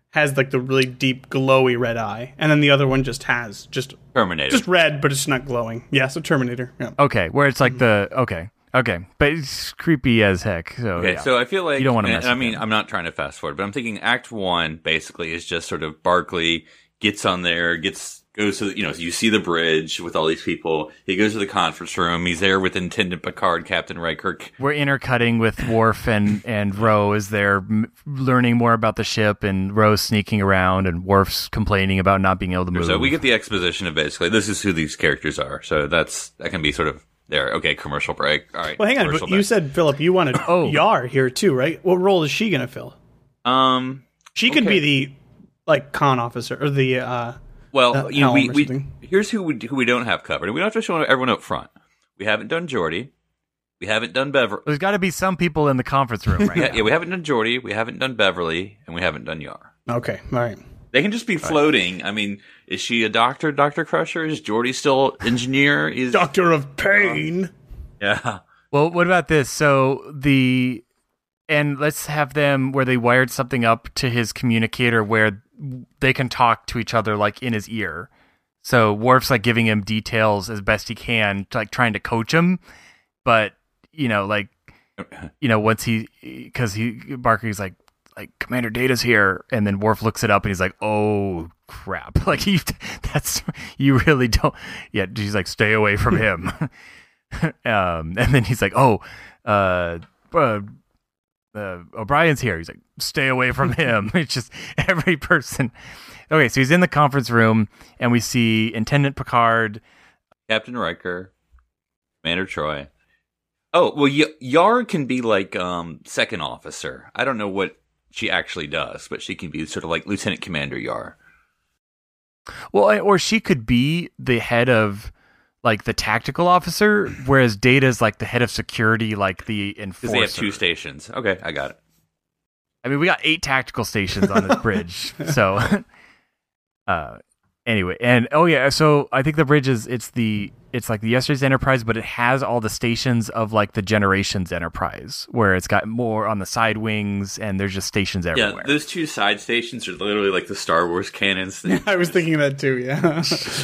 has like the really deep glowy red eye, and then the other one just has Terminator. just red, but it's not glowing. Yeah, so Terminator. Yeah. Okay, where it's like okay, but it's creepy as heck. So Okay, yeah. so I feel like You don't wanna mess I with mean, him. I'm not trying to fast forward, but I'm thinking Act 1 basically is just sort of Barclay gets on there, goes to you see the bridge with all these people. He goes to the conference room. He's there with Intendant Picard, Captain Riker. We're intercutting with Worf and Ro as they're learning more about the ship, and Ro's sneaking around, and Worf's complaining about not being able to move. So we get the exposition of basically this is who these characters are. So that can be sort of there. Okay, commercial break. All right. Well, hang on, commercial but you break. said, Philip, you wanted Yar here too, right? What role is she going to fill? She could okay. be the like con officer or the Well, Helm or we something. here's who we don't have covered, and we don't have to show everyone up front. We haven't done Geordi, we haven't done Beverly. There's got to be some people in the conference room right now. Yeah, we haven't done Geordi, we haven't done Beverly, and we haven't done Yar. Okay, all right. They can just be floating. I mean, is she a doctor, Dr. Crusher? Is Geordi still engineer? Is Doctor of Pain. yeah. Well, what about this? So and let's have them where they wired something up to his communicator where they can talk to each other like in his ear. So Worf's like giving him details as best he can, like trying to coach him, but once Barclay's like Commander Data's here, and then Worf looks it up and he's like, oh crap, like you really don't. Yeah, he's like, stay away from him. And then he's like, O'Brien's here. He's like, stay away from him. It's just every person. Okay, so he's in the conference room, and we see Intendant Picard, Captain Riker, Commander Troy. Oh, well, Yar can be like second officer. I don't know what she actually does, but she can be sort of like Lieutenant Commander Yar. Well, or she could be the head of like the tactical officer, whereas Data's like the head of security, like the enforcer. Because they have 2 stations. Okay, I got it. I mean, we got 8 tactical stations on this bridge. So, anyway, and so I think the bridge it's like the Yesterday's Enterprise, but it has all the stations of like the Generations Enterprise, where it's got more on the side wings, and there's just stations everywhere. Yeah, those 2 side stations are literally like the Star Wars cannons. I was thinking of that too, yeah.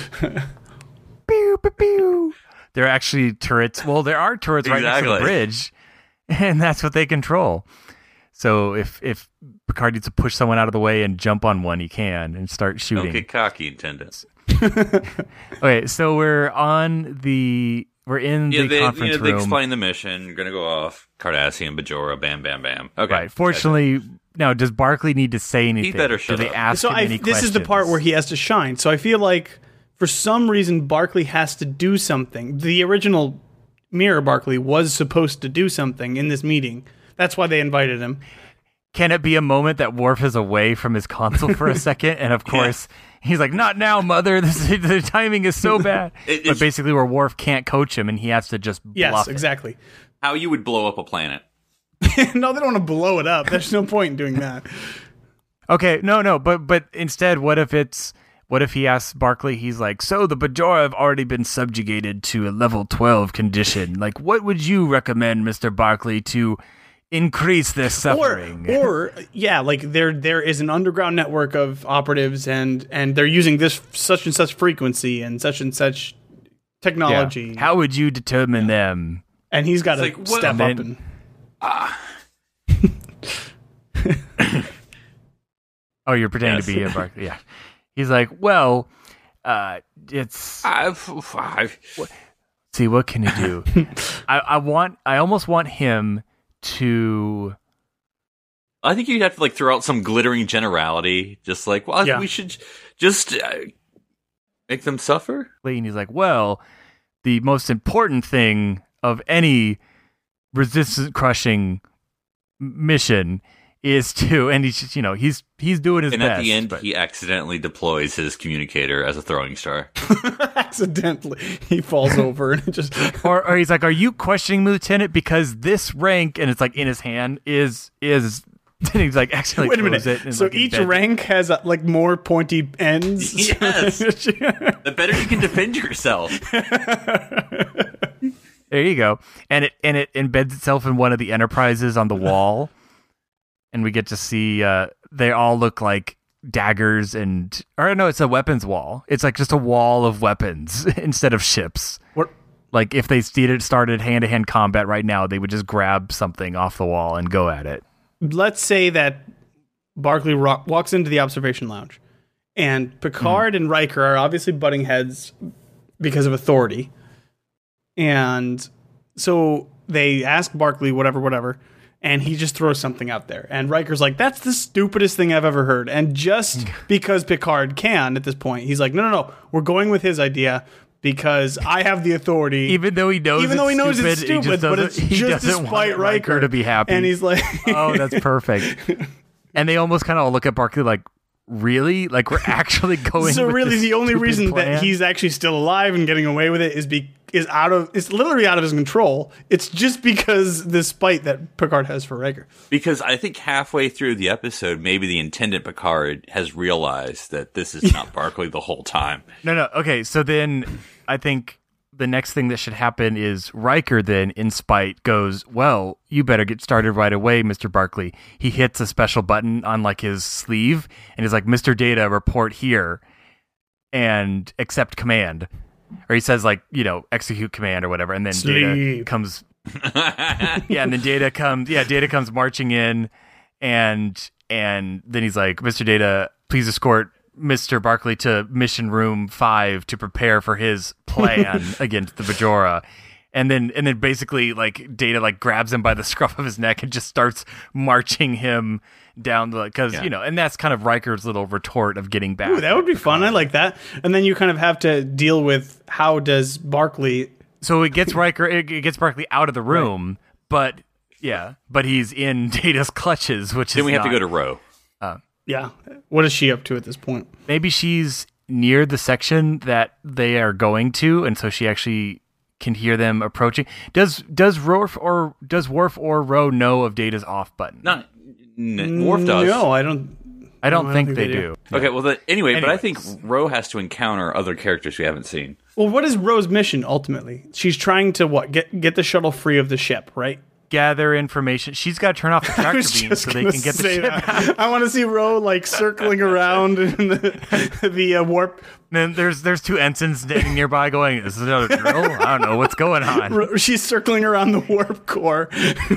Pew, pew, pew. They're actually turrets. Well, there are turrets right next to the bridge, and that's what they control. So if Picard needs to push someone out of the way and jump on one, he can and start shooting. Don't get cocky, Intendant. Okay, so we're in the conference room. They explain the mission. You're going to go off. Cardassian, Bajora, bam, bam, bam. Okay. Right. Fortunately, now, does Barclay need to say anything? He better shut Do they up. ask him any questions? This is the part where he has to shine. So I feel like for some reason Barclay has to do something. The original Mirror Barclay was supposed to do something in this meeting. That's why they invited him. Can it be a moment that Worf is away from his console for a second? And of course, he's like, not now, mother. The timing is so bad. But basically where Worf can't coach him and he has to just bluff Yes, it. Exactly. How you would blow up a planet. No, they don't want to blow it up. There's no point in doing that. Okay, no, but instead, what if he asks Barclay, he's like, so the Bajora have already been subjugated to a level 12 condition. Like, what would you recommend, Mr. Barclay, to increase their suffering? Or like there is an underground network of operatives and they're using this such and such frequency and such technology. Yeah. How would you determine them? And he's got to like, step up and Oh, you're pretending to be a Barclay. Yeah. He's like, well, it's see, what can you do? I almost want him to. I think you'd have to like throw out some glittering generality, just like, well, we should just make them suffer. And he's like, well, the most important thing of any resistance crushing mission is to, and he's just, he's doing his best. And at the end, he accidentally deploys his communicator as a throwing star. accidentally he falls over and it just or he's like, are you questioning me, Lieutenant, because this rank, and it's like in his hand is and he's like, actually, wait a minute. So like each rank has like more pointy ends. Yes. The better you can defend yourself. There you go. And it embeds itself in one of the Enterprises on the wall. And we get to see they all look like daggers or no, it's a weapons wall. It's like just a wall of weapons instead of ships. What? Like if they started hand-to-hand combat right now, they would just grab something off the wall and go at it. Let's say that Barclay walks into the observation lounge, and Picard and Riker are obviously butting heads because of authority. And so they ask Barclay whatever, and he just throws something out there. And Riker's like, that's the stupidest thing I've ever heard. And just because Picard can at this point, he's like, no, we're going with his idea because I have the authority. Even though he knows it's stupid, but it's just to spite Riker to be happy. And he's like, oh, that's perfect. And they almost kind of look at Barclay like, really? Like we're actually going so with really this the only stupid reason plan? that he's actually still alive and getting away with it is it's literally out of his control. It's just because the spite that Picard has for Riker. Because I think halfway through the episode, maybe the intendant Picard has realized that this is not Barclay the whole time. No. Okay, so then I think the next thing that should happen is Riker then, in spite, goes, well, you better get started right away, Mr. Barclay. He hits a special button on like his sleeve and he's like, Mr. Data, report here and accept command. Or he says like, execute command or whatever. And then Data comes. and then Data comes marching in and then he's like, Mr. Data, please escort Mr. Barclay to mission room 5 to prepare for his plan against the Bajora. And then basically like Data like grabs him by the scruff of his neck and just starts marching him down and that's kind of Riker's little retort of getting back. Ooh, that would be fun. I like that. And then you kind of have to deal with how does Barclay. So it gets Barclay out of the room, but he's in Data's clutches, which then is we have to go to Ro. Yeah. What is she up to at this point? Maybe she's near the section that they are going to, and so she actually can hear them approaching. Does Worf or Ro know of Data's off button? Worf does. No, I don't think they do. Okay, well, anyway, but I think Ro has to encounter other characters we haven't seen. Well, what is Ro's mission ultimately? She's trying to get the shuttle free of the ship, right? Gather information. She's got to turn off the tractor beam so they can get the ship out. I want to see Ro like circling around in the warp. And then there's two ensigns standing nearby going, is this another drill? I don't know what's going on. She's circling around the warp core.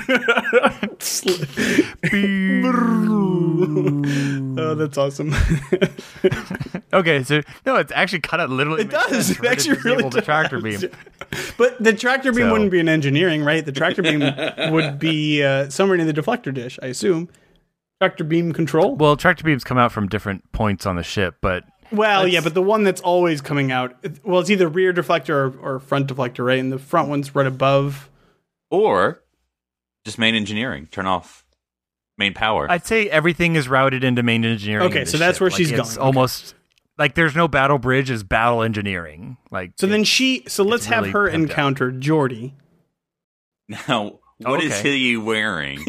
Oh, that's awesome. Okay, so no, it's actually kind of literally. It does. It actually really does. The tractor beam. But the tractor beam wouldn't be in engineering, right? The tractor beam would be somewhere in the deflector dish, I assume. Tractor beam control. Well, tractor beams come out from different points on the ship, but. Well, yeah, but the one that's always coming out, it's either rear deflector or front deflector, right? And the front one's right above. Or just main engineering. Turn off main power. I'd say everything is routed into main engineering. Okay, so that's where she's going. It's almost like there's no battle bridge, it's battle engineering. Like so let's have her encounter Geordi. Now, what is he wearing?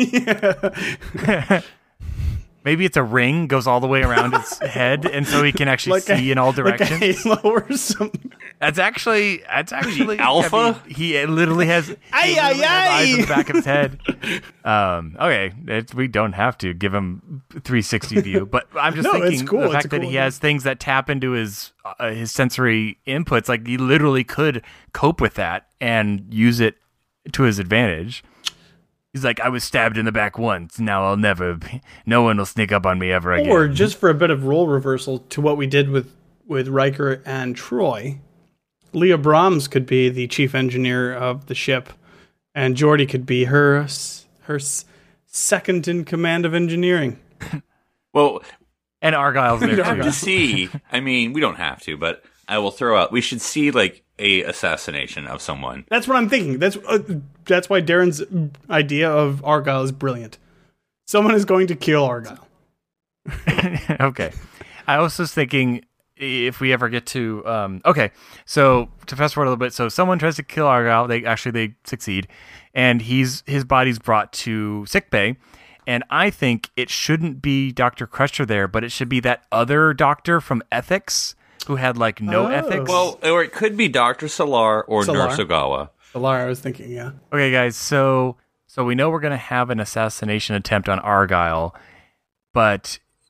Maybe it's a ring, goes all the way around his head, and so he can actually see in all directions. Like a halo or something. That's actually Alpha. I mean, he literally has eyes in the back of his head. Okay, we don't have to give him 360 view, but I'm just thinking the fact that he has things that tap into his sensory inputs, like he literally could cope with that and use it to his advantage. He's like, I was stabbed in the back once. Now I'll never. No one will sneak up on me ever again. Or just for a bit of role reversal to what we did with Riker and Troy, Leah Brahms could be the chief engineer of the ship, and Geordi could be her second in command of engineering. Well, and Argyle's there too. To see. I mean, we don't have to, but I will throw out. We should see like a assassination of someone. That's what I'm thinking. That's why Darren's idea of Argyle is brilliant. Someone is going to kill Argyle. Okay. I was just thinking if we ever get to okay, so to fast forward a little bit, so someone tries to kill Argyle, they succeed, and his body's brought to sickbay, and I think it shouldn't be Dr. Crusher there, but it should be that other doctor from ethics who had like no ethics. Well, or it could be Dr. Salar or Nurse Ogawa. Salar, I was thinking, yeah. Okay, guys, so we know we're going to have an assassination attempt on Argyle, but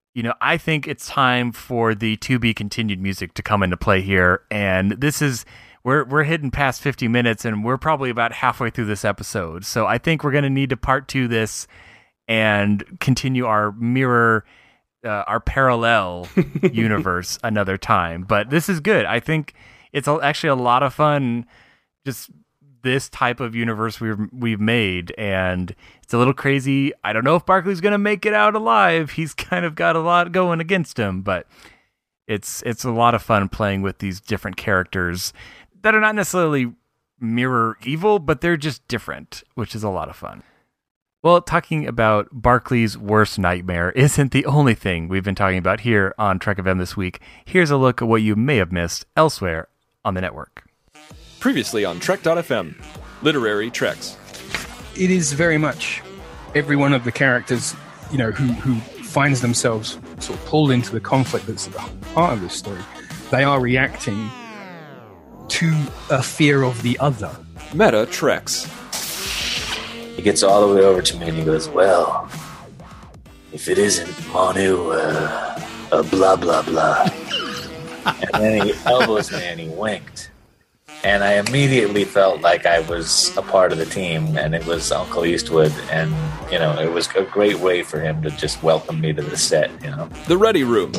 I think it's time for the to be continued music to come into play here. And this is, we're hitting past 50 minutes and we're probably about halfway through this episode. So I think we're going to need to part 2 this and continue our our parallel universe another time. But this is good. I think it's actually a lot of fun, just this type of universe we've made, and it's a little crazy. I don't know if Barclay's going to make it out alive. He's kind of got a lot going against him, but it's a lot of fun playing with these different characters that are not necessarily mirror evil, but they're just different, which is a lot of fun. Well, talking about Barclay's worst nightmare isn't the only thing we've been talking about here on Trek FM this week. Here's a look at what you may have missed elsewhere on the network. Previously on Trek.fm, Literary Treks. It is very much every one of the characters, who finds themselves sort of pulled into the conflict that's at the heart of this story. They are reacting to a fear of the other. Meta Treks. He gets all the way over to me and he goes, well, if it isn't Manu, blah, blah, blah. And then he elbows me and he winked. And I immediately felt like I was a part of the team, and it was Uncle Eastwood, and, it was a great way for him to just welcome me to the set, The Ready Room.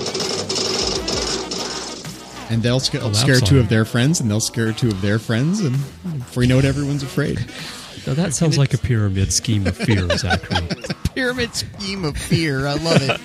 And they'll scare 2 of their friends, and they'll scare 2 of their friends, and before you know it, everyone's afraid. Now that sounds like a pyramid scheme of fear, Zachary. It's a pyramid scheme of fear. I love it.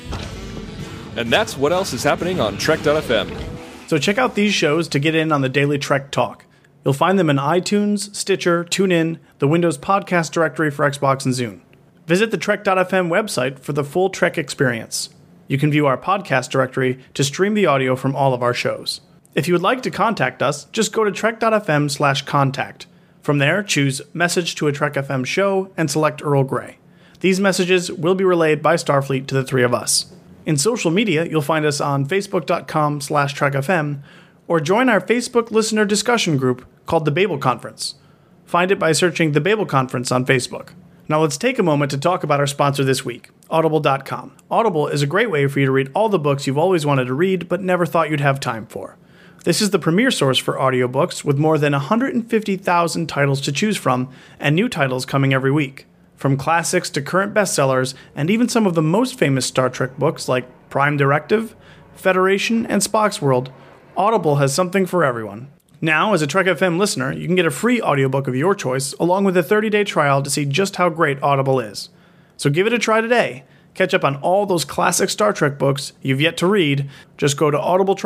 And that's what else is happening on Trek.fm. So check out these shows to get in on the daily Trek talk. You'll find them in iTunes, Stitcher, TuneIn, the Windows Podcast Directory for Xbox and Zune. Visit the Trek.fm website for the full Trek experience. You can view our podcast directory to stream the audio from all of our shows. If you would like to contact us, just go to trek.fm/contact. From there, choose Message to a Trek FM Show and select Earl Grey. These messages will be relayed by Starfleet to the 3 of us. In social media, you'll find us on facebook.com/TrekFM, or join our Facebook listener discussion group called the Babel Conference. Find it by searching the Babel Conference on Facebook. Now let's take a moment to talk about our sponsor this week, Audible.com. Audible is a great way for you to read all the books you've always wanted to read but never thought you'd have time for. This is the premier source for audiobooks with more than 150,000 titles to choose from and new titles coming every week. From classics to current bestsellers and even some of the most famous Star Trek books like Prime Directive, Federation, and Spock's World, Audible has something for everyone. Now, as a Trek FM listener, you can get a free audiobook of your choice along with a 30-day trial to see just how great Audible is. So give it a try today. Catch up on all those classic Star Trek books you've yet to read. Just go to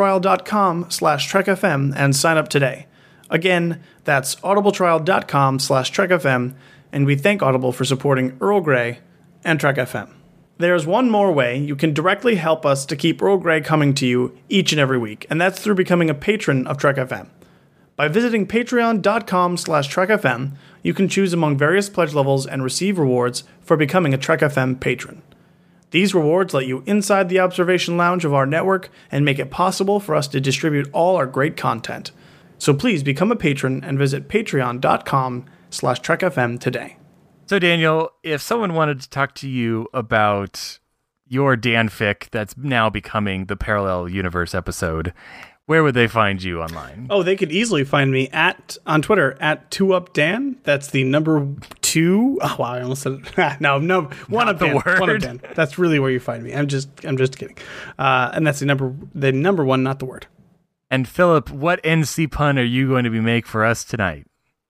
audibletrial.com/TrekFM and sign up today. Again, that's audibletrial.com/TrekFM, and we thank Audible for supporting Earl Grey and Trek FM. There's one more way you can directly help us to keep Earl Grey coming to you each and every week, and that's through becoming a patron of Trek FM. By visiting patreon.com/TrekFM, you can choose among various pledge levels and receive rewards for becoming a Trek FM patron. These rewards let you inside the observation lounge of our network and make it possible for us to distribute all our great content. So please become a patron and visit patreon.com/TrekFM today. So Daniel, if someone wanted to talk to you about your Danfic that's now becoming the Parallel Universe episode, where would they find you online? Oh, they could easily find me on Twitter at 2UpDan. That's the number 2. Oh, wow, I almost said it. No, 1UpDan. 1UpDan. That's really where you find me. I'm just kidding. And that's the number 1, not the word. And Philip, what NC pun are you going to be make for us tonight?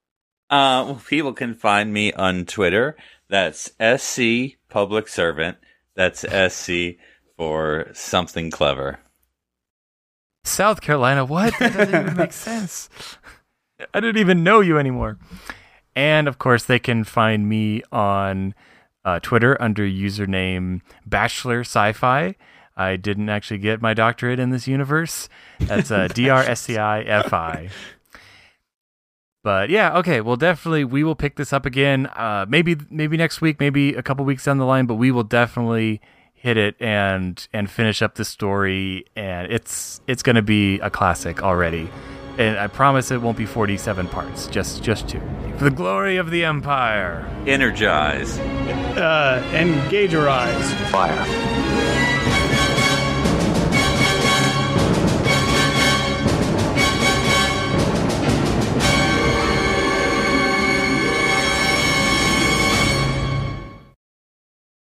Well, people can find me on Twitter. That's SC Public Servant. That's SC for something clever. South Carolina, what? That doesn't even make sense. I didn't even know you anymore. And, of course, they can find me on Twitter under username Bachelor Sci-Fi. I didn't actually get my doctorate in this universe. That's DRSCIFI. But, yeah, okay, well, definitely we will pick this up again. Maybe next week, maybe a couple weeks down the line, but we will definitely hit it and finish up the story, and it's going to be a classic already. And I promise it won't be 47 parts, just 2. For the glory of the Empire. Energize. Engage your eyes. Fire.